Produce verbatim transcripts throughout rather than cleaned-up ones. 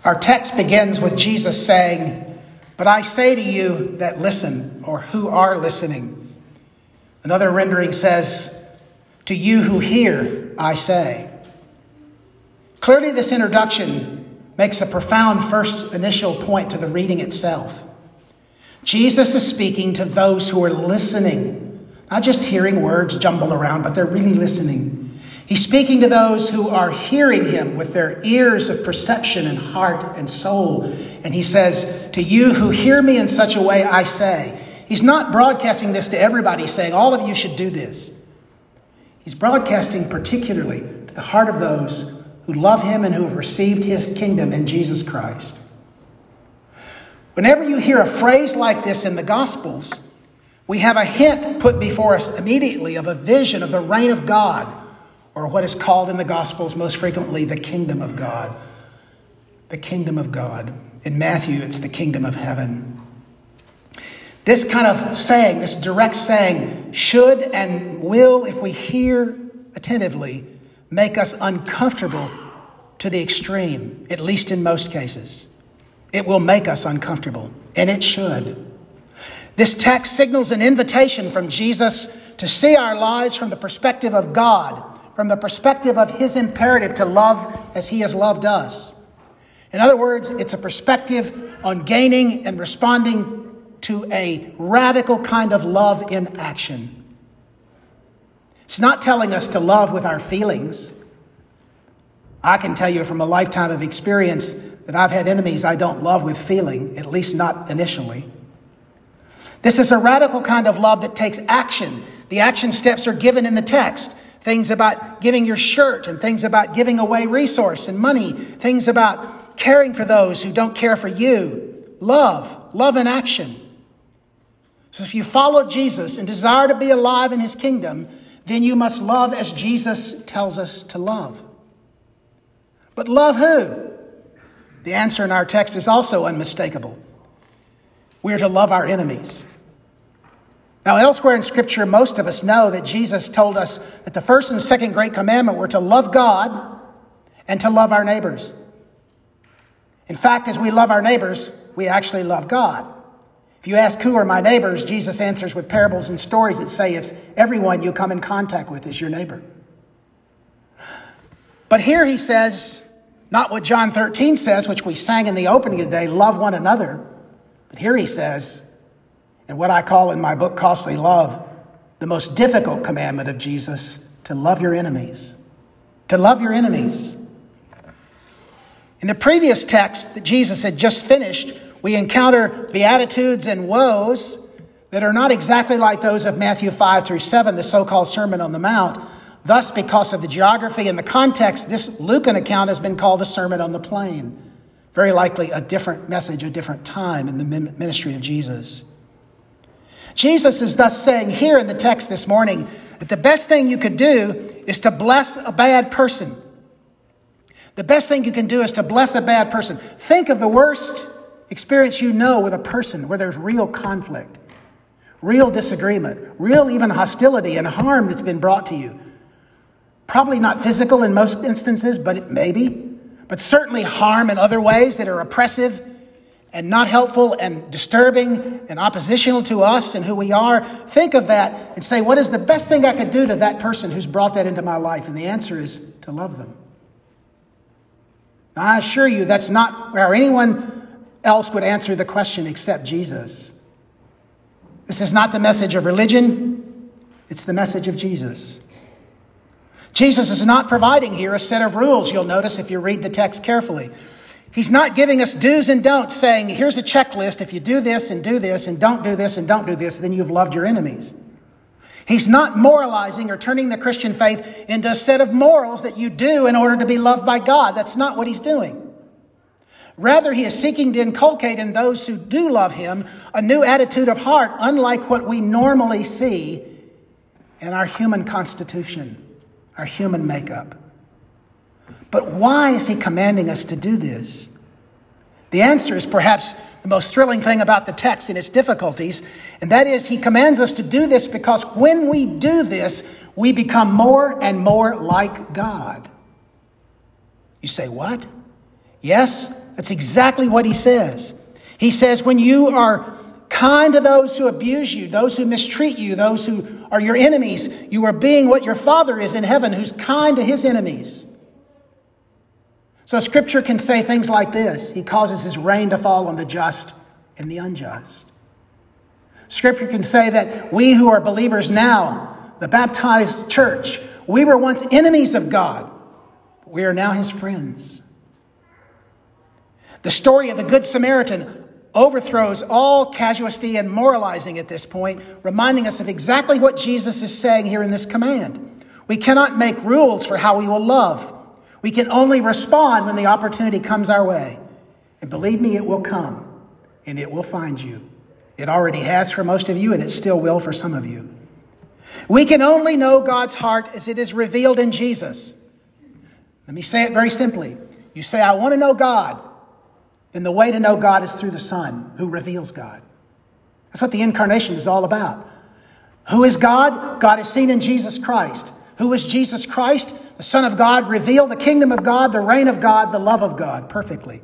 Our text begins with Jesus saying, "But I say to you that listen," or who are listening. Another rendering says, "To you who hear, I say." Clearly, this introduction makes a profound first initial point to the reading itself. Jesus is speaking to those who are listening, not just hearing words jumble around, but they're really listening. He's speaking to those who are hearing him with their ears of perception and heart and soul. And he says, "To you who hear me in such a way, I say." He's not broadcasting this to everybody, saying, "All of you should do this." He's broadcasting particularly to the heart of those who love him and who have received his kingdom in Jesus Christ. Whenever you hear a phrase like this in the Gospels, we have a hint put before us immediately of a vision of the reign of God, or what is called in the Gospels most frequently the kingdom of God. The kingdom of God. In Matthew, it's the kingdom of heaven. This kind of saying, this direct saying, should and will, if we hear attentively, make us uncomfortable to the extreme, at least in most cases. It will make us uncomfortable, and it should. This text signals an invitation from Jesus to see our lives from the perspective of God, from the perspective of his imperative to love as he has loved us. In other words, it's a perspective on gaining and responding to a radical kind of love in action. It's not telling us to love with our feelings. I can tell you from a lifetime of experience that I've had enemies I don't love with feeling, at least not initially. This is a radical kind of love that takes action. The action steps are given in the text. Things about giving your shirt and things about giving away resource and money. Things about caring for those who don't care for you. Love. Love in action. So if you follow Jesus and desire to be alive in his kingdom, then you must love as Jesus tells us to love. But love who? The answer in our text is also unmistakable. We're to love our enemies. Now, elsewhere in Scripture, most of us know that Jesus told us that the first and second great commandment were to love God and to love our neighbors. In fact, as we love our neighbors, we actually love God. If you ask who are my neighbors, Jesus answers with parables and stories that say it's everyone you come in contact with is your neighbor. But here he says, not what John thirteen says, which we sang in the opening today, love one another. But here he says, and what I call in my book, Costly Love, the most difficult commandment of Jesus, to love your enemies. To love your enemies. In the previous text that Jesus had just finished, we encounter beatitudes and woes that are not exactly like those of Matthew five through seven, the so-called Sermon on the Mount. Thus, because of the geography and the context, this Lucan account has been called the Sermon on the Plain. Very likely a different message, a different time in the ministry of Jesus. Jesus is thus saying here in the text this morning that the best thing you could do is to bless a bad person. The best thing you can do is to bless a bad person. Think of the worst experience you know with a person where there's real conflict, real disagreement, real even hostility and harm that's been brought to you. Probably not physical in most instances, but it may be. But certainly harm in other ways that are oppressive and not helpful and disturbing and oppositional to us and who we are. Think of that and say, what is the best thing I could do to that person who's brought that into my life? And the answer is to love them. Now, I assure you that's not where anyone else would answer the question except Jesus. This is not the message of religion. It's the message of Jesus. Jesus is not providing here a set of rules, you'll notice if you read the text carefully. He's not giving us do's and don'ts, saying, here's a checklist. If you do this and do this and don't do this and don't do this, then you've loved your enemies. He's not moralizing or turning the Christian faith into a set of morals that you do in order to be loved by God. That's not what he's doing. Rather, he is seeking to inculcate in those who do love him a new attitude of heart, unlike what we normally see in our human constitution, our human makeup. But why is he commanding us to do this? The answer is perhaps the most thrilling thing about the text and its difficulties, and that is he commands us to do this because when we do this, we become more and more like God. You say, what? Yes, That's exactly what he says. He says, when you are kind to those who abuse you, those who mistreat you, those who are your enemies, you are being what your Father is in heaven, who's kind to his enemies. So Scripture can say things like this. He causes his rain to fall on the just and the unjust. Scripture can say that we who are believers now, the baptized church, we were once enemies of God, but we are now his friends. The story of the Good Samaritan overthrows all casuistry and moralizing at this point, reminding us of exactly what Jesus is saying here in this command. We cannot make rules for how we will love. We can only respond when the opportunity comes our way. And believe me, it will come, and it will find you. It already has for most of you, and it still will for some of you. We can only know God's heart as it is revealed in Jesus. Let me say it very simply. You say, I want to know God. And the way to know God is through the Son, who reveals God. That's what the incarnation is all about. Who is God? God is seen in Jesus Christ. Who is Jesus Christ? The Son of God revealed the kingdom of God, the reign of God, the love of God perfectly.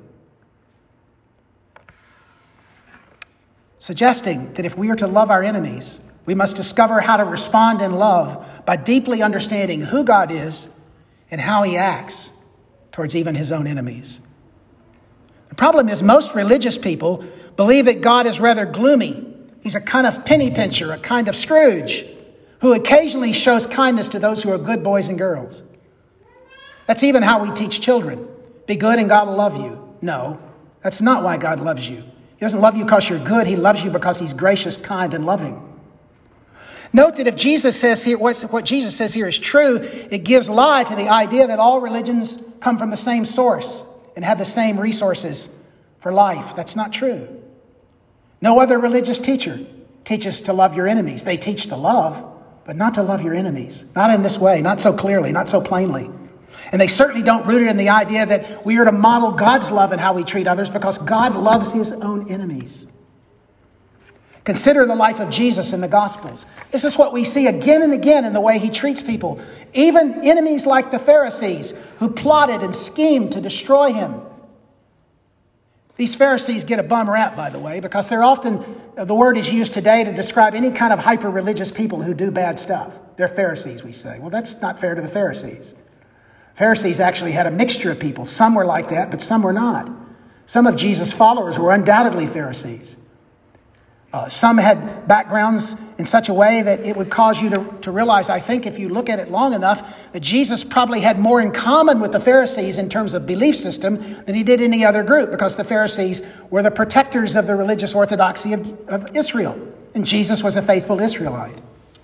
Suggesting that if we are to love our enemies, we must discover how to respond in love by deeply understanding who God is and how he acts towards even his own enemies. The problem is most religious people believe that God is rather gloomy. He's a kind of penny pincher, a kind of Scrooge, who occasionally shows kindness to those who are good boys and girls. That's even how we teach children. Be good and God will love you. No, that's not why God loves you. He doesn't love you because you're good. He loves you because he's gracious, kind, and loving. Note that if Jesus says here, what Jesus says here is true, it gives lie to the idea that all religions come from the same source and have the same resources for life. That's not true. No other religious teacher teaches to love your enemies. They teach to love, but not to love your enemies. Not in this way, not so clearly, not so plainly. And they certainly don't root it in the idea that we are to model God's love in how we treat others, because God loves his own enemies. Consider the life of Jesus in the Gospels. This is what we see again and again in the way he treats people. Even enemies like the Pharisees who plotted and schemed to destroy him. These Pharisees get a bum rap, by the way, because they're often, the word is used today to describe any kind of hyper-religious people who do bad stuff. They're Pharisees, we say. Well, that's not fair to the Pharisees. Pharisees actually had a mixture of people. Some were like that, but some were not. Some of Jesus' followers were undoubtedly Pharisees. Uh, some had backgrounds in such a way that it would cause you to, to realize, I think, if you look at it long enough, that Jesus probably had more in common with the Pharisees in terms of belief system than he did any other group, because the Pharisees were the protectors of the religious orthodoxy of, of Israel, and Jesus was a faithful Israelite.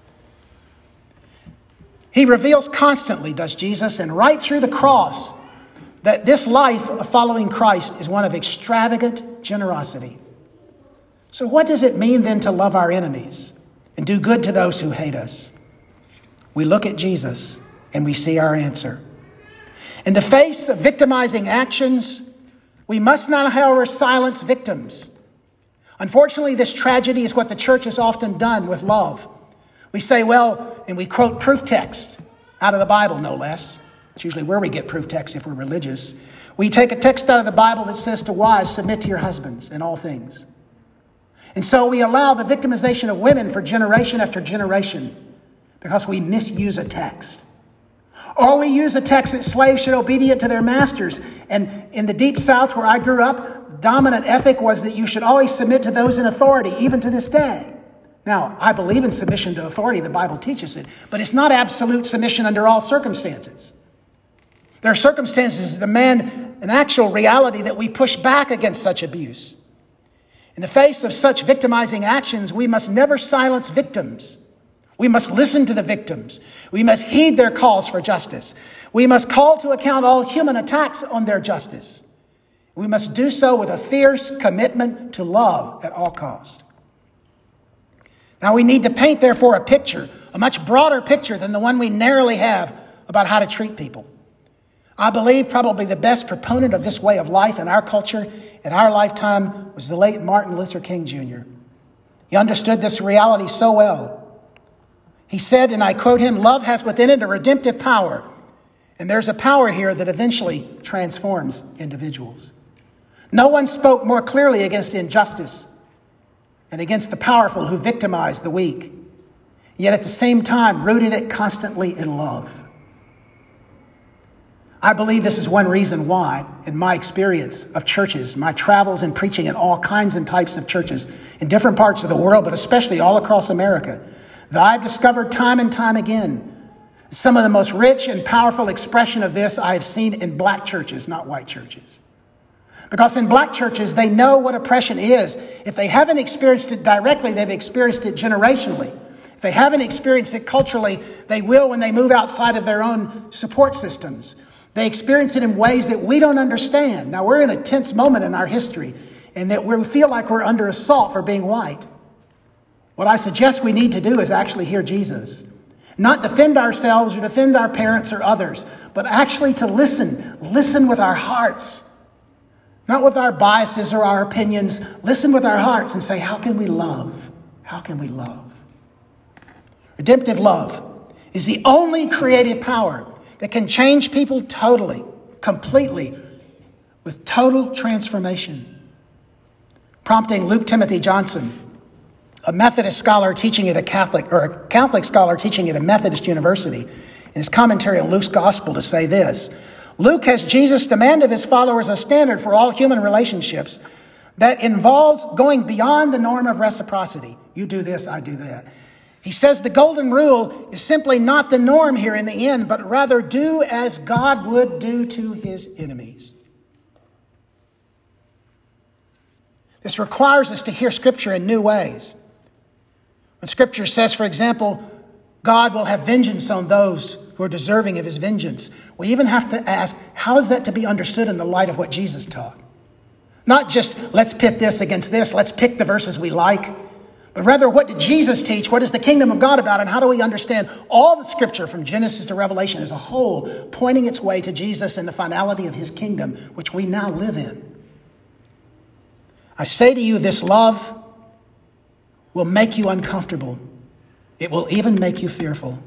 He reveals constantly, does Jesus, and right through the cross, that this life of following Christ is one of extravagant generosity. So what does it mean then to love our enemies and do good to those who hate us? We look at Jesus and we see our answer. In the face of victimizing actions, we must not, however, silence victims. Unfortunately, this tragedy is what the church has often done with love. We say, well, and we quote proof text out of the Bible, no less. It's usually where we get proof text if we're religious. We take a text out of the Bible that says to wives, submit to your husbands in all things. And so we allow the victimization of women for generation after generation because we misuse a text. Or we use a text that slaves should be obedient to their masters. And in the deep South where I grew up, dominant ethic was that you should always submit to those in authority, even to this day. Now, I believe in submission to authority. The Bible teaches it. But it's not absolute submission under all circumstances. There are circumstances that demand an actual reality that we push back against such abuse. In the face of such victimizing actions, we must never silence victims. We must listen to the victims. We must heed their calls for justice. We must call to account all human attacks on their justice. We must do so with a fierce commitment to love at all cost. Now we need to paint, therefore, a picture, a much broader picture than the one we narrowly have about how to treat people. I believe probably the best proponent of this way of life in our culture in our lifetime was the late Martin Luther King Junior He understood this reality so well. He said, and I quote him, "Love has within it a redemptive power." And there's a power here that eventually transforms individuals. No one spoke more clearly against injustice and against the powerful who victimized the weak, yet at the same time rooted it constantly in love. I believe this is one reason why, in my experience of churches, my travels and preaching in all kinds and types of churches in different parts of the world, but especially all across America, that I've discovered time and time again some of the most rich and powerful expression of this I have seen in black churches, not white churches. Because in black churches, they know what oppression is. If they haven't experienced it directly, they've experienced it generationally. If they haven't experienced it culturally, they will when they move outside of their own support systems. They experience it in ways that we don't understand. Now, we're in a tense moment in our history, and that we feel like we're under assault for being white. What I suggest we need to do is actually hear Jesus. Not defend ourselves or defend our parents or others, but actually to listen. Listen with our hearts. Not with our biases or our opinions. Listen with our hearts and say, how can we love? How can we love? Redemptive love is the only creative power that can change people totally, completely, with total transformation. Prompting Luke Timothy Johnson, a Methodist scholar teaching at a Catholic, or a Catholic scholar teaching at a Methodist university, in his commentary on Luke's gospel to say this: Luke has Jesus demand of his followers a standard for all human relationships that involves going beyond the norm of reciprocity. You do this, I do that. He says the golden rule is simply not the norm here in the end, but rather do as God would do to his enemies. This requires us to hear Scripture in new ways. When Scripture says, for example, God will have vengeance on those who are deserving of his vengeance, we even have to ask, how is that to be understood in the light of what Jesus taught? Not just, let's pit this against this, let's pick the verses we like, but rather, what did Jesus teach? What is the kingdom of God about? And how do we understand all the Scripture from Genesis to Revelation as a whole, pointing its way to Jesus and the finality of his kingdom, which we now live in? I say to you, this love will make you uncomfortable. It will even make you fearful.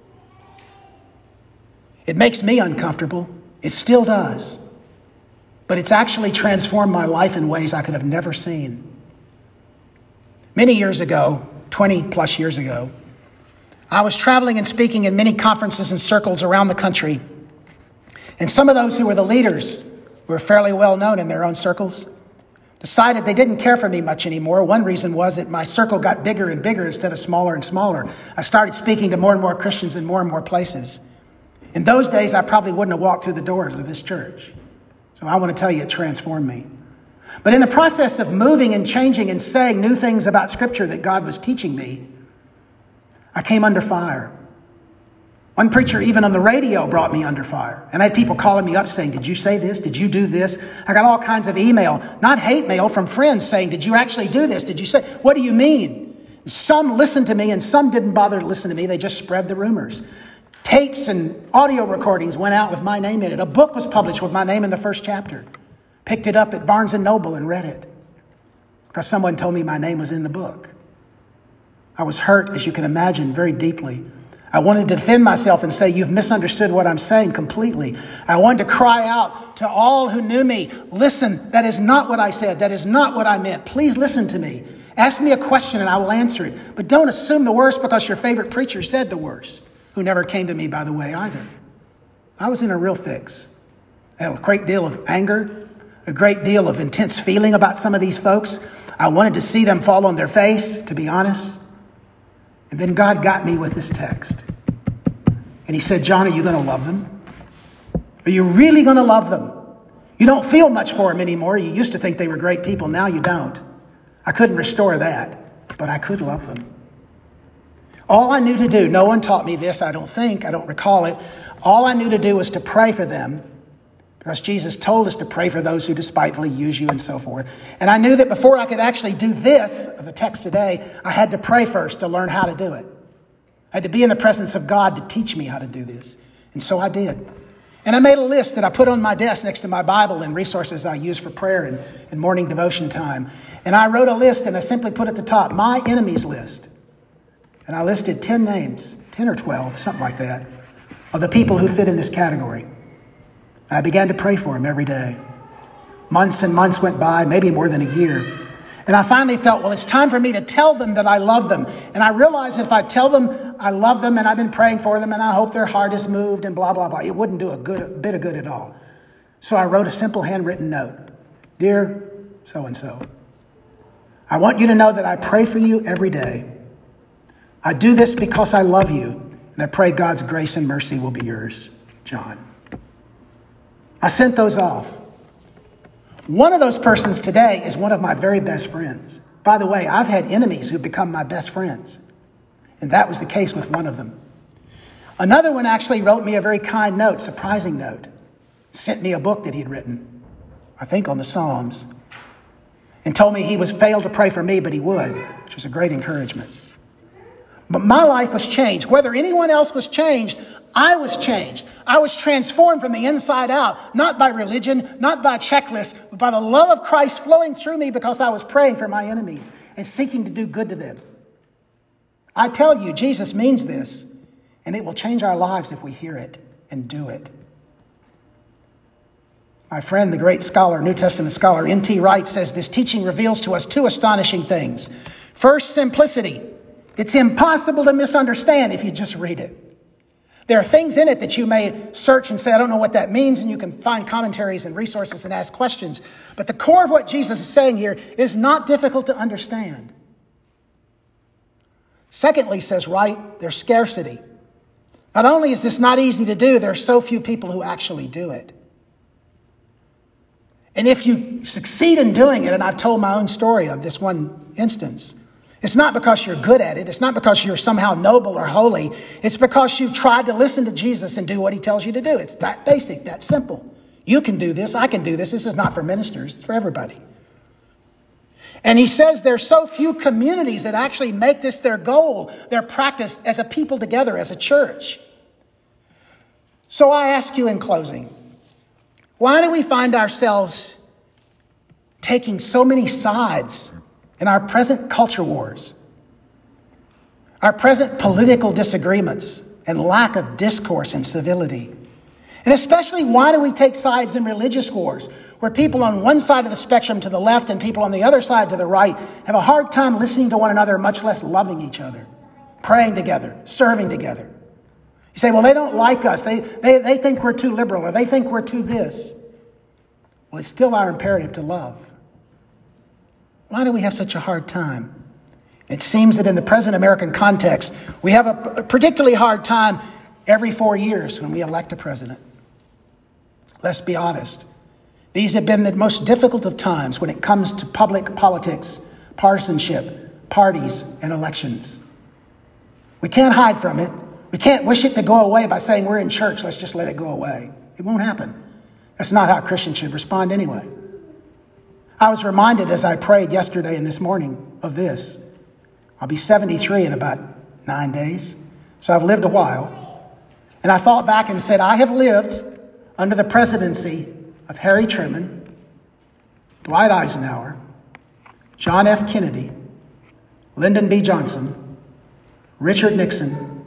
It makes me uncomfortable. It still does. But it's actually transformed my life in ways I could have never seen. Many years ago, twenty plus years ago, I was traveling and speaking in many conferences and circles around the country. And some of those who were the leaders, who were fairly well known in their own circles, decided they didn't care for me much anymore. One reason was that my circle got bigger and bigger instead of smaller and smaller. I started speaking to more and more Christians in more and more places. In those days, I probably wouldn't have walked through the doors of this church. So I want to tell you, it transformed me. But in the process of moving and changing and saying new things about Scripture that God was teaching me, I came under fire. One preacher, even on the radio, brought me under fire. And I had people calling me up saying, did you say this? Did you do this? I got all kinds of email, not hate mail, from friends saying, did you actually do this? Did you say, what do you mean? Some listened to me and some didn't bother to listen to me. They just spread the rumors. Tapes and audio recordings went out with my name in it. A book was published with my name in the first chapter. Picked it up at Barnes and Noble and read it because someone told me my name was in the book. I was hurt, as you can imagine, very deeply. I wanted to defend myself and say, you've misunderstood what I'm saying completely. I wanted to cry out to all who knew me, listen, that is not what I said. That is not what I meant. Please listen to me. Ask me a question and I will answer it. But don't assume the worst because your favorite preacher said the worst, who never came to me, by the way, either. I was in a real fix. I had a great deal of anger, a great deal of intense feeling about some of these folks. I wanted to see them fall on their face, to be honest. And then God got me with this text. And he said, John, are you going to love them? Are you really going to love them? You don't feel much for them anymore. You used to think they were great people. Now you don't. I couldn't restore that, but I could love them. All I knew to do, no one taught me this, I don't think, I don't recall it. All I knew to do was to pray for them, because Jesus told us to pray for those who despitefully use you and so forth. And I knew that before I could actually do this, the text today, I had to pray first to learn how to do it. I had to be in the presence of God to teach me how to do this. And so I did. And I made a list that I put on my desk next to my Bible and resources I use for prayer and, and morning devotion time. And I wrote a list and I simply put at the top, my enemies list. And I listed ten names, ten or twelve, something like that, of the people who fit in this category. I began to pray for them every day. Months and months went by, maybe more than a year. And I finally felt, well, it's time for me to tell them that I love them. And I realized that if I tell them I love them and I've been praying for them and I hope their heart is moved and blah, blah, blah, it wouldn't do a good a bit of good at all. So I wrote a simple handwritten note. Dear so-and-so, I want you to know that I pray for you every day. I do this because I love you, and I pray God's grace and mercy will be yours, John. I sent those off. One of those persons today is one of my very best friends. By the way, I've had enemies who've become my best friends, and that was the case with one of them. Another one actually wrote me a very kind note, surprising note, sent me a book that he'd written, I think on the Psalms, and told me he was failed to pray for me, but he would, which was a great encouragement. But my life was changed. Whether anyone else was changed, I was changed. I was transformed from the inside out, not by religion, not by checklists, but by the love of Christ flowing through me because I was praying for my enemies and seeking to do good to them. I tell you, Jesus means this, and it will change our lives if we hear it and do it. My friend, the great scholar, New Testament scholar, N T Wright says this teaching reveals to us two astonishing things. First, simplicity. It's impossible to misunderstand if you just read it. There are things in it that you may search and say, I don't know what that means, and you can find commentaries and resources and ask questions. But the core of what Jesus is saying here is not difficult to understand. Secondly, says Wright, there's scarcity. Not only is this not easy to do, there are so few people who actually do it. And if you succeed in doing it, and I've told my own story of this one instance, it's not because you're good at it. It's not because you're somehow noble or holy. It's because you've tried to listen to Jesus and do what he tells you to do. It's that basic, that simple. You can do this. I can do this. This is not for ministers. It's for everybody. And he says there's so few communities that actually make this their goal, their practice as a people together, as a church. So I ask you in closing, why do we find ourselves taking so many sides in our present culture wars, our present political disagreements, and lack of discourse and civility? And especially, why do we take sides in religious wars, where people on one side of the spectrum to the left and people on the other side to the right have a hard time listening to one another, much less loving each other, praying together, serving together? You say, well, they don't like us. They, they, they think we're too liberal, or they think we're too this. Well, it's still our imperative to love. Why do we have such a hard time? It seems that in the present American context, we have a particularly hard time every four years when we elect a president. Let's be honest. These have been the most difficult of times when it comes to public politics, partisanship, parties, and elections. We can't hide from it. We can't wish it to go away by saying we're in church, let's just let it go away. It won't happen. That's not how Christians should respond anyway. I was reminded as I prayed yesterday and this morning of this. I'll be seventy-three in about nine days, so I've lived a while. And I thought back and said, I have lived under the presidency of Harry Truman, Dwight Eisenhower, John F. Kennedy, Lyndon B. Johnson, Richard Nixon,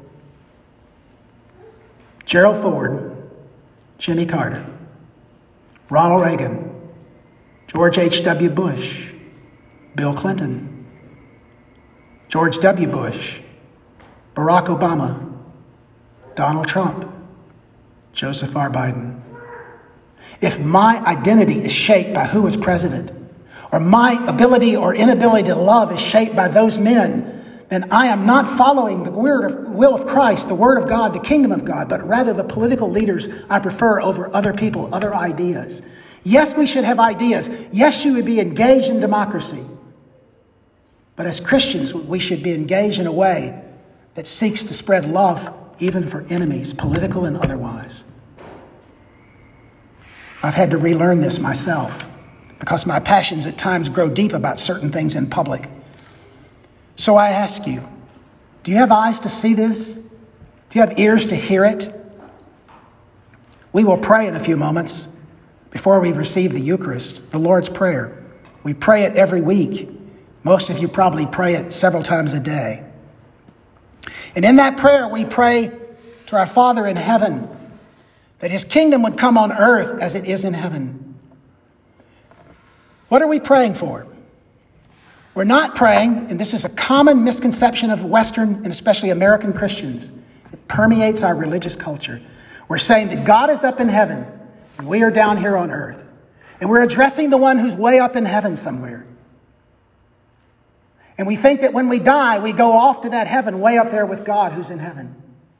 Gerald Ford, Jimmy Carter, Ronald Reagan, George H W. Bush, Bill Clinton, George W. Bush, Barack Obama, Donald Trump, Joseph R. Biden. If my identity is shaped by who is president, or my ability or inability to love is shaped by those men, then I am not following the will of Christ, the Word of God, the kingdom of God, but rather the political leaders I prefer over other people, other ideas. Yes, we should have ideas. Yes, you would be engaged in democracy. But as Christians, we should be engaged in a way that seeks to spread love even for enemies, political and otherwise. I've had to relearn this myself because my passions at times grow deep about certain things in public. So I ask you, do you have eyes to see this? Do you have ears to hear it? We will pray in a few moments before we receive the Eucharist, the Lord's Prayer. We pray it every week. Most of you probably pray it several times a day. And in that prayer, we pray to our Father in heaven that his kingdom would come on earth as it is in heaven. What are we praying for? We're not praying, and this is a common misconception of Western and especially American Christians. It permeates our religious culture. We're saying that God is up in heaven and we are down here on earth. And we're addressing the one who's way up in heaven somewhere. And we think that when we die, we go off to that heaven way up there with God who's in heaven.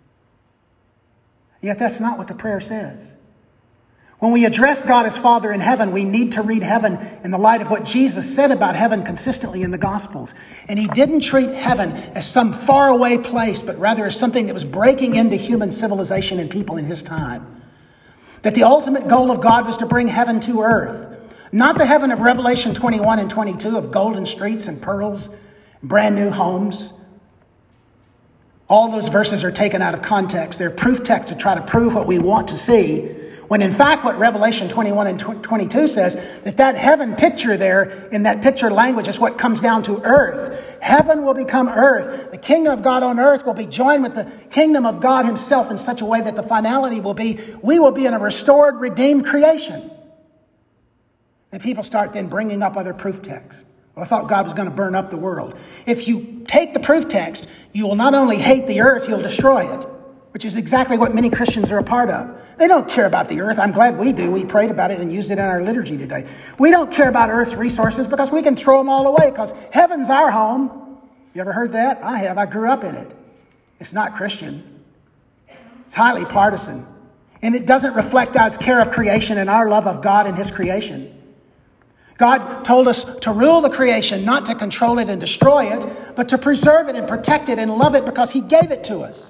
Yet that's not what the prayer says. When we address God as Father in heaven, we need to read heaven in the light of what Jesus said about heaven consistently in the Gospels. And he didn't treat heaven as some faraway place, but rather as something that was breaking into human civilization and people in his time. That the ultimate goal of God was to bring heaven to earth. Not the heaven of Revelation twenty-one and twenty-two of golden streets and pearls, and brand new homes. All those verses are taken out of context. They're proof texts to try to prove what we want to see. When in fact what Revelation twenty-one and twenty-two says, that that heaven picture there, in that picture language, is what comes down to earth. Heaven will become earth. The kingdom of God on earth will be joined with the kingdom of God himself in such a way that the finality will be, we will be in a restored, redeemed creation. And people start then bringing up other proof texts. Well, I thought God was going to burn up the world. If you take the proof text, you will not only hate the earth, you'll destroy it. Which is exactly what many Christians are a part of. They don't care about the earth. I'm glad we do. We prayed about it and used it in our liturgy today. We don't care about earth's resources because we can throw them all away because heaven's our home. You ever heard that? I have. I grew up in it. It's not Christian. It's highly partisan. And it doesn't reflect God's care of creation and our love of God and his creation. God told us to rule the creation, not to control it and destroy it, but to preserve it and protect it and love it because he gave it to us.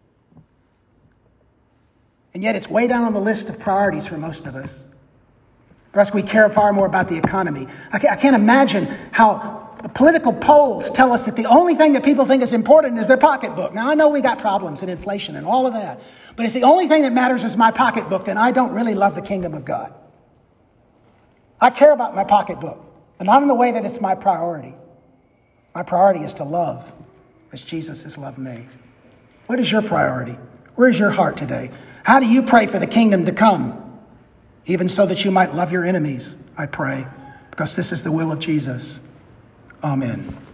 And yet it's way down on the list of priorities for most of us. For us, we care far more about the economy. I can't imagine how the political polls tell us that the only thing that people think is important is their pocketbook. Now, I know we got problems and inflation and all of that. But if the only thing that matters is my pocketbook, then I don't really love the kingdom of God. I care about my pocketbook, but not in the way that it's my priority. My priority is to love as Jesus has loved me. What is your priority? Where is your heart today? How do you pray for the kingdom to come? Even so that you might love your enemies, I pray, because this is the will of Jesus. Amen.